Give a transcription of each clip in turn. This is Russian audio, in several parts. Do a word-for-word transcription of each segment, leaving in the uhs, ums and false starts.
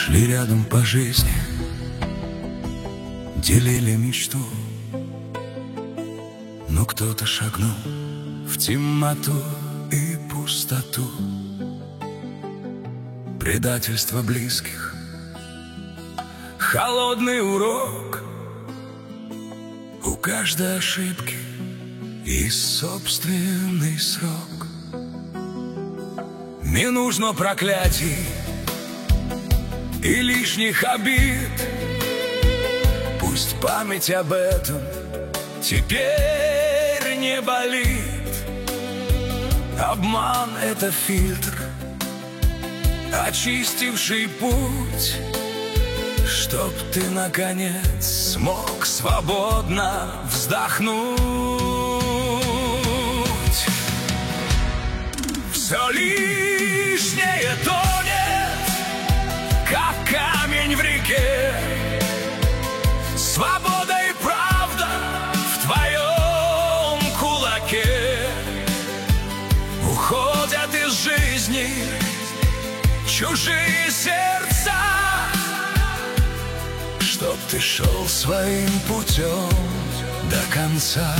Шли рядом по жизни, делили мечту, но кто-то шагнул в темноту и пустоту. Предательство близких, холодный урок. У каждой ошибки есть собственный срок. Не нужно проклятий и лишних обид. Пусть память об этом теперь не болит. Обман — это фильтр, очистивший путь, чтоб ты, наконец, смог свободно вздохнуть. Все лишнее тонет, как камень в реке. Свобода и правда в твоем кулаке. Уходят из жизни чужие сердца, чтоб ты шел своим путем до конца.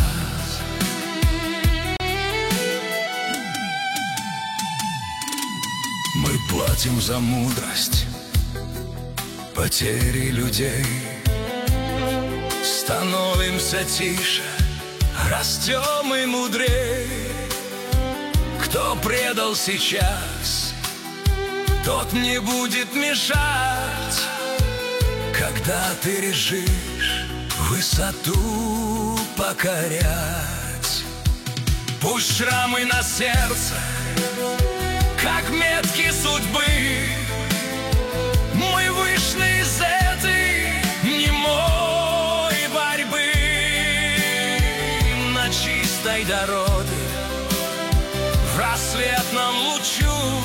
Мы платим за мудрость потери людей. Становимся тише, растем и мудрей. Кто предал сейчас, тот не будет мешать, когда ты решишь высоту покорять. Пусть шрамы на сердце, как метки судьбы, мы вышли из этой немой борьбы. На чистой дороге, в рассветном лучу,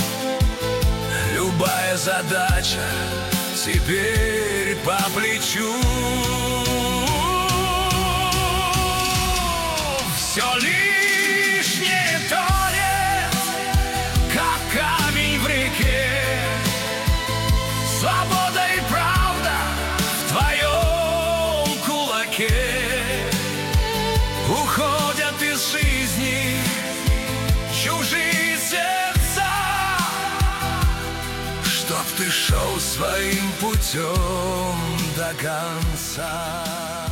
любая задача теперь по плечу. Все лишнее тонет, как камень в реке. Свобода и правда в твоем кулаке. Уходят из жизни чужие сердца, чтоб ты шел своим путем до конца.